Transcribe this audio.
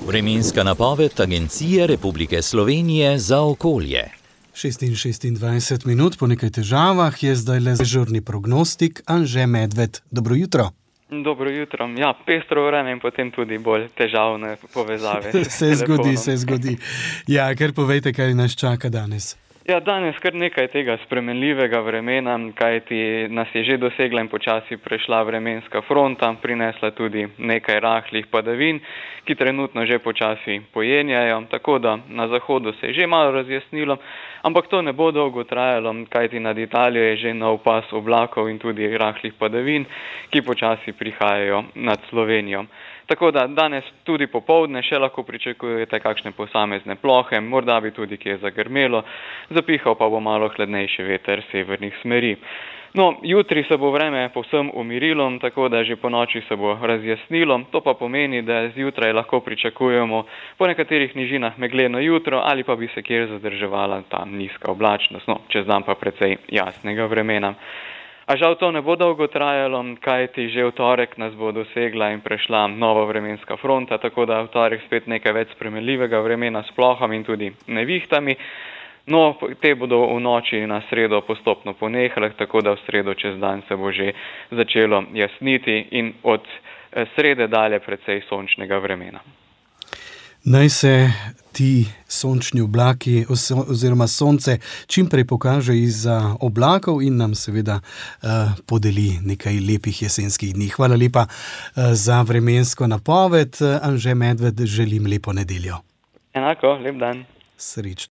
Vremenska napoved Agencije Republike Slovenije za okolje. 26 minut po nekaj težavah je zdaj le dežurni prognostik Anže Medved. Dobro jutro. Dobro jutro. Ja, pestro vreme in potem tudi bolj težavne povezave. Se zgodi. Ja, ker povejte, kaj nas čaka danes. Ja, danes kar nekaj tega spremenljivega vremena, kajti nas je že dosegla in počasi prešla vremenska fronta, prinesla tudi nekaj rahlih padavin, ki trenutno že počasi pojenjajo, tako da na zahodu se je že malo razjasnilo, ampak to ne bo dolgo trajalo, kajti nad Italijo je že nov pas oblakov in tudi rahlih padavin, ki počasi prihajajo nad Slovenijo. Tako da danes tudi popoldne še lahko pričakujete kakšne posamezne plohe, morda bi tudi kje zagrmelo, zapihal pa bo malo hladnejši veter severnih smeri. No, jutri se bo vreme povsem umirilo, tako da že po noči se bo razjasnilo, to pa pomeni, da zjutraj lahko pričakujemo po nekaterih nižinah megleno jutro ali pa bi se kjer zadrževala ta nizka oblačnost, no, čez dan pa precej jasnega vremena. A žal to ne bo dolgo trajalo, kajti že v torek nas bo dosegla in prešla nova vremenska fronta, tako da v torek spet nekaj več spremenljivega vremena s plohami in tudi nevihtami. No, te bodo v noči na sredo postopno ponehale, tako da v sredo čez dan se bo že začelo jasniti in od srede dalje precej sončnega vremena. Naj se ti sončni oblaki oziroma sonce čim prej pokaže izza oblakov in nam seveda podeli nekaj lepih jesenskih dni. Hvala lepa za vremensko napoved. Anže Medved, želim lepo nedeljo. Enako, lep dan. Srečno.